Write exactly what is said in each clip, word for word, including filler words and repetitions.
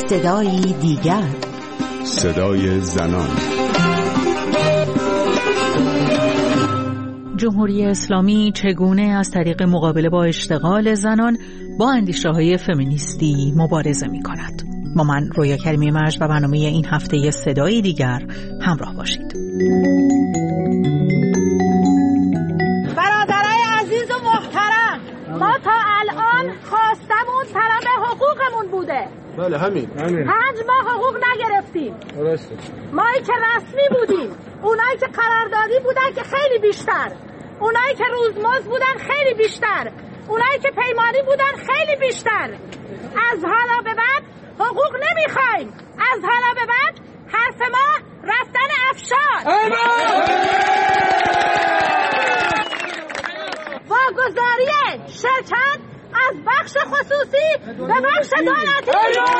صدای دیگر، صدای زنان. جمهوری اسلامی چگونه از طریق مقابله با اشتغال زنان با اندیشه‌های فمینیستی مبارزه می‌کند؟ با من رویا کریمی مرج و برنامه این هفته صدای دیگر همراه باشید. برادرای عزیز و محترم، ما تا الان خواستمون طلب حقوقمون بوده. بله همین همین پنج ماه حقوق نگرفتیم. درسته. مایی که رسمی بودیم، اونایی که قراردادی بودن که خیلی بیشتر، اونایی که روزمزد بودن خیلی بیشتر، اونایی که پیمانی بودن خیلی بیشتر. از حالا به بعد حقوق نمیخوایم. از حالا به بعد حرف ما رفتن افشار. واگذاری شرکت از بخش خصوصی به بخش دولتی.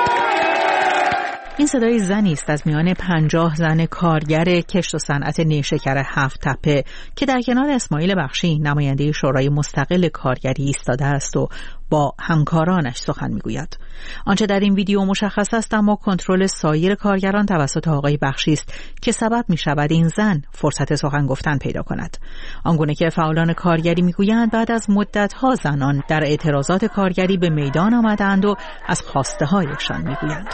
این صدای زنی است از میان پنجاه زن کارگر کشت و صنعت نیشکر هفت تپه که در کنار اسماعیل بخشی نماینده شورای مستقل کارگری ایستاده است و با همکارانش سخن میگوید. آنچه در این ویدیو مشخص است اما کنترل سایر کارگران توسط آقای بخشی است که سبب می شود این زن فرصت سخن گفتن پیدا کند. آنگونه که فعالان کارگری میگویند بعد از مدت‌ها زنان در اعتراضات کارگری به میدان آمدند و از خواسته هایشان میگویند.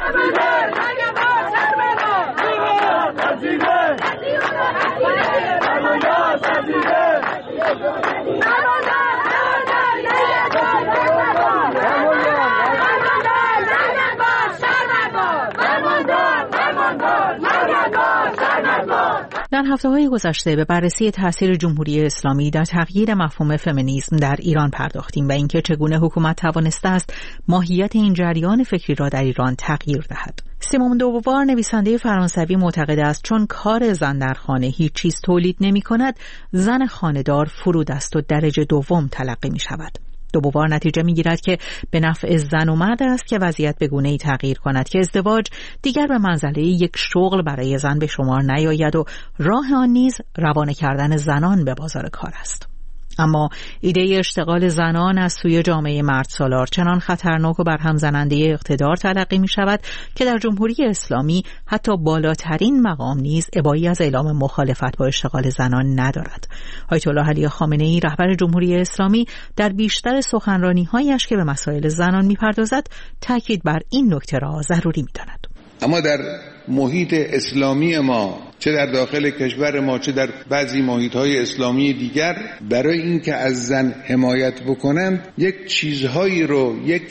در هفته‌های گذشته به بررسی تأثیر جمهوری اسلامی در تغییر مفهوم فمینیسم در ایران پرداختیم و اینکه چگونه حکومت توانسته است ماهیت این جریان فکری را در ایران تغییر دهد. سیمون دو بووار نویسنده فرانسوی معتقد است چون کار زن در خانه هیچ چیز تولید نمی‌کند، زن خانه‌دار فرود است و درجه دوم تلقی می‌شود. دو بووار نتیجه می‌گیرد که به نفع زن و مرد است که وضعیت به گونه‌ای تغییر کند که ازدواج دیگر به منزله یک شغل برای زن به شمار نیاید و راه آن نیز روانه کردن زنان به بازار کار است. اما ایده اشتغال زنان از سوی جامعه مرد سالار چنان خطرناک و برهم زننده اقتدار تلقی می شود که در جمهوری اسلامی حتی بالاترین مقام نیز ابایی از اعلام مخالفت با اشتغال زنان ندارد. آیت الله علی خامنه‌ای رهبر جمهوری اسلامی در بیشتر سخنرانی‌هایش که به مسائل زنان می‌پردازد تاکید بر این نکته را ضروری می‌داند. اما در محیط اسلامی ما، چه در داخل کشور ما چه در بعضی محیط‌های اسلامی دیگر، برای اینکه از زن حمایت بکنند یک چیزهایی رو، یک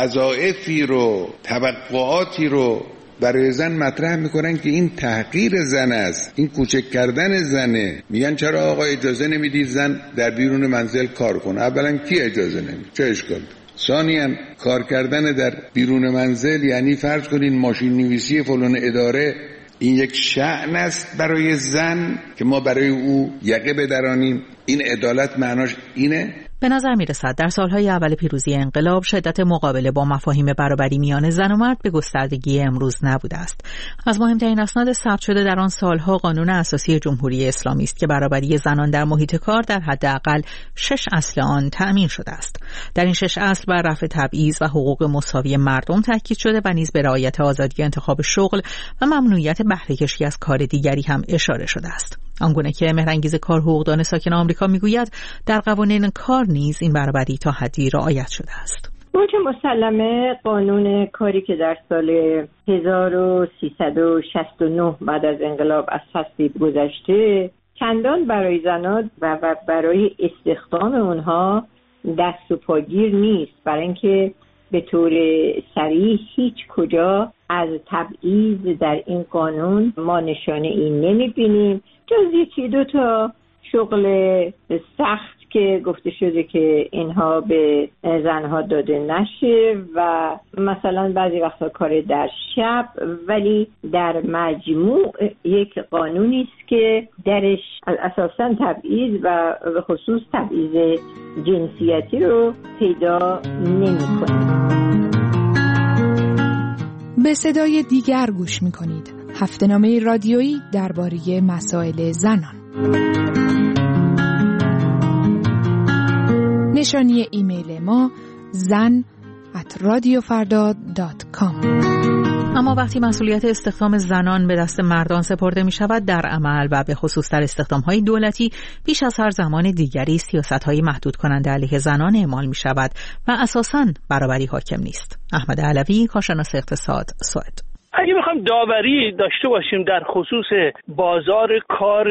وظایفی رو، توقعاتی رو برای زن مطرح میکنن که این تحقیر زن است، این کوچک کردن زنه. میگن چرا آقا اجازه نمیدید زن در بیرون منزل کار کنه؟ اولا کی اجازه نمیده؟ چه اشکال؟ ثانیاً کار کردن در بیرون منزل یعنی فرض کنین ماشین نویسی فلان اداره، این یک شأن است برای زن که ما برای او یقه بدرانیم. این عدالت معناش اینه؟ به نظر می رسد در سالهای اول پیروزی انقلاب شدت مقابله با مفاهیم برابری میان زن و مرد به گستردگی امروز نبوده است. از مهمترین اسناد ثبت شده در آن سالها قانون اساسی جمهوری اسلامی است که برابری زنان در محیط کار در حداقل شش اصل آن تأمین شده است. در این شش اصل بر رفع تبعیض و حقوق مساوی مردم تاکید شده و نیز به رعایت آزادی انتخاب شغل و ممنوعیت بهره کشی از کار دیگری هم اشاره شده است. آنگونه که مهرانگیز کار حقوقدان ساکن آمریکا میگوید در قوانین کار نیز این برابری تا حدی رعایت شده است. اون که مسلمه قانون کاری که در سال هزار و سیصد و شصت و نه بعد از انقلاب از تصویب گذشته چندان برای زنان و برای استخدام اونها دست و پاگیر نیست، برای اینکه به طور صریح هیچ کجا از تبعیض در این قانون ما نشانه این نمیبینیم، جز یکی دو تا شغل سخت که گفته شده که اینها به زنها داده نشه و مثلا بعضی وقتا کار در شب، ولی در مجموع یک قانونی است که درش اساساً تبعیض و به خصوص تبعیض جنسیتی رو پیدا نمی‌کنه. به صدای دیگر گوش می‌کنید. هفته‌نامه رادیویی درباره مسائل زنان. نشانی ایمیل ما زن ات رادیو فردا دات کام. اما وقتی مسئولیت استخدام زنان به دست مردان سپرده می شود، در عمل و به خصوص در استخدام‌های دولتی بیش از هر زمان دیگری سیاست‌های محدود کننده علیه زنان اعمال می شود و اساساً برابری حاکم نیست. احمد علوی، کارشناس اقتصاد، سوئد. اگه بخوایم داوری داشته باشیم در خصوص بازار کار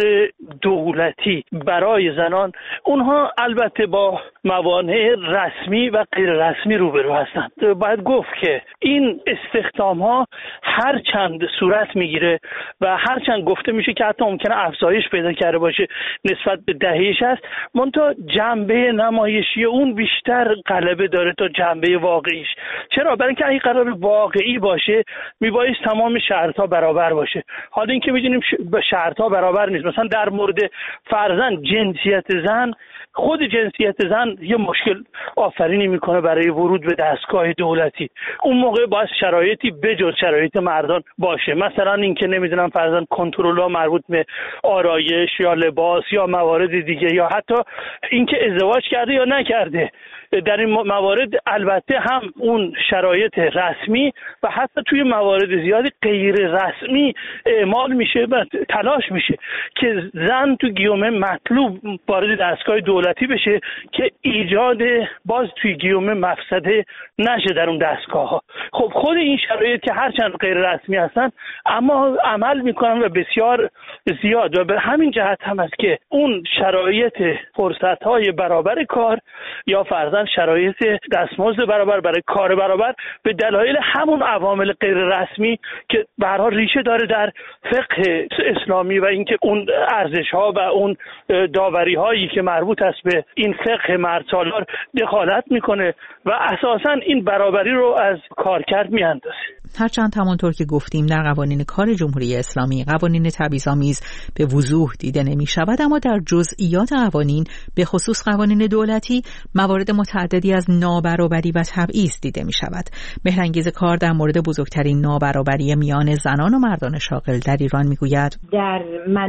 دولتی برای زنان، اونها البته با موانع رسمی و غیر رسمی روبرو هستند. باید گفت که این استخدام ها هر چند صورت میگیره و هر چند گفته میشه که حتی ممکنه افزایش پیدا کرده باشه نسبت به دهه‌اش است، منتها جنبه نمایشی اون بیشتر غلبه داره تا جنبه واقعیش. چرا؟ برای اینکه اگه قرار واقعی باشه میبایست تمام شرط‌ها برابر باشه. حالا اینکه می‌دونیم به شرط‌ها برابر نیست. مثلا در مورد فرضاً جنسیت زن، خود جنسیت زن یه مشکل آفرینی میکنه برای ورود به دستگاه دولتی. اون موقع باید شرایطی بجز شرایط مردان باشه. مثلا اینکه نمیدونم فرضاً کنترل‌ها مربوط به آرایش یا لباس یا موارد دیگه، یا حتی اینکه ازدواج کرده یا نکرده. در این موارد البته هم اون شرایط رسمی و حتی توی موارد زیادی غیر رسمی اعمال میشه و تلاش میشه که زن تو گیومه مطلوب وارد دستگاه دولتی بشه که ایجاد باز توی گیومه مفسده نشه در اون دستگاه ها. خب خود این شرایط که هرچند غیر رسمی هستن اما عمل میکنن و بسیار زیاد، و به همین جهت هم است که اون شرایط فرصت های برابر کار یا فرضاً شرایط دستمزد برابر برای کار برابر به دلایل همون عوامل غیر رسمی که به هر حال ریشه داره در فقه اسلامی و اینکه اون ارزش ها و اون داوری هایی که مربوط است به این فقه مردسالار دخالت میکنه و اساساً این برابری رو از کارکرد میاندازه. هرچند همونطور که گفتیم در قوانین کار جمهوری اسلامی قوانین تبعیض‌آمیز به وضوح دیده نمی شود، اما در جزئیات قوانین به خصوص قوانین دولتی موارد متعددی از نابرابری و تبعیض دیده می شود. مهرانگیز کار در مورد بزرگترین نابرابری میان زنان و مردان شاغل در ایران می گوید در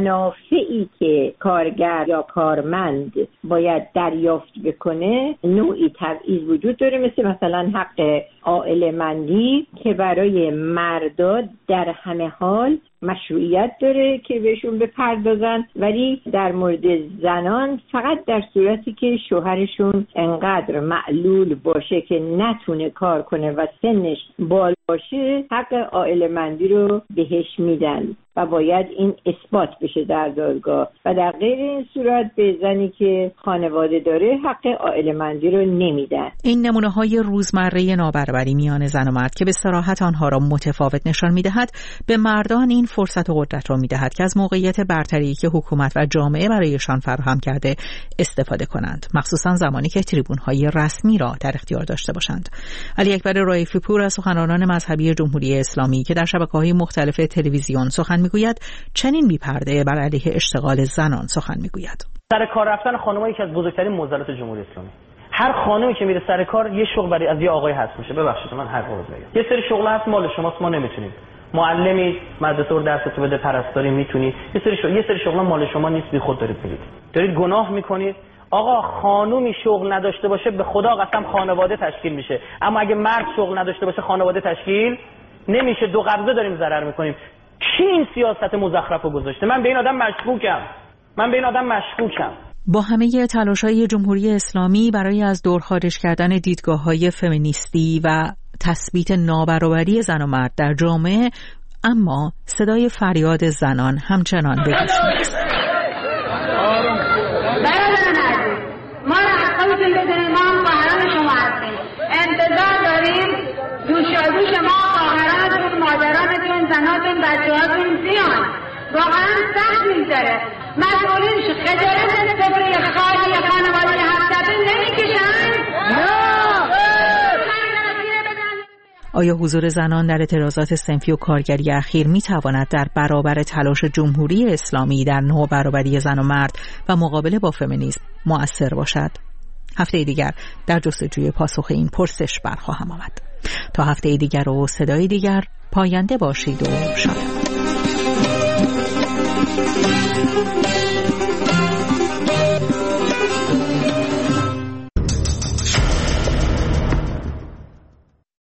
منافعی که کارگر یا کارمند باید دریافت بکنه نوعی تبعیض وجود داره، مثل مثلا حق عائله‌مندی که برای مردا در همه حال مشروعیت داره که بهشون بپردازن، ولی در مورد زنان فقط در صورتی که شوهرشون انقدر معلول باشه که نتونه کار کنه و سنش بالا باشه حق عائله‌مندی رو بهش میدن و باید این اثبات بشه در دادگاه، و در غیر این صورت به زنی که خانواده داره حق عائله‌مندی رو نمیدن. این نمونه‌های روزمره نابرابری میان زن و مرد که به صراحت آنها را متفاوت نشان می‌دهد، به مردان این فرصت و قدرت را می‌دهد که از موقعیت برتری که حکومت و جامعه برایشان فراهم کرده استفاده کنند، مخصوصاً زمانی که تریبون‌های رسمی را در اختیار داشته باشند. علی اکبر رائفی پور از سخنرانان مذهبی جمهوری اسلامی که در شبکه‌های مختلف تلویزیون سخن میگوید چنین بی‌پرده بر علیه اشتغال زنان سخن میگوید. سر کار رفتن خانم‌ها یکی از بزرگترین معضلات جمهوری اسلامی. هر خانمی که میره سر کار یه شغل برای از یه آقای هست میشه. ببخشید من حرف رو بگم. یه سری شغل هست مال شماست، ما نمیتونیم. معلمی مدرسه رو درستو بده، پرستاری میتونی. یه سری شغل یه سری شغلا مال شما نیست، بی خود دارید میرید. دارید گناه میکنید. آقا خانومی شغل نداشته باشه به خدا قسم خانواده تشکیل میشه، اما اگه مرد شغل نداشته باشه خانواده تشکیل نمیشه. دو قبضه داریم ضرر میکنیم. کی این سیاست مزخرف رو گذاشته؟ من به این آدم مشکوکم. من به این آدم مشکوکم. با همه تلاش‌های جمهوری اسلامی برای از دور خارج کردن دیدگاه‌های فمینیستی و تثبیت نابرابری زن و مرد در جامعه، اما صدای فریاد زنان همچنان به گوش می‌رسد. برادران عزیز، ما را حقمتون بدونید، ما هم خواهران شما هستیم. انتظار داریم دوشادوش ما، خواهرانتون، مادرانتون، زناتون، بچه‌هاتون بیان. واقعا سخت می‌گذره. مسئولین خجالت از سفره خالی خانواده هفت‌تون نمی‌کشن؟ نه. آیا حضور زنان در اعتراضات صنفی و کارگری اخیر می تواند در برابر تلاش جمهوری اسلامی در نوع برابری زن و مرد و مقابله با فمینیسم مؤثر باشد؟ هفته دیگر در جستجوی پاسخ این پرسش برخواهم آمد. تا هفته دیگر و صدای دیگر، پاینده باشید و شاد.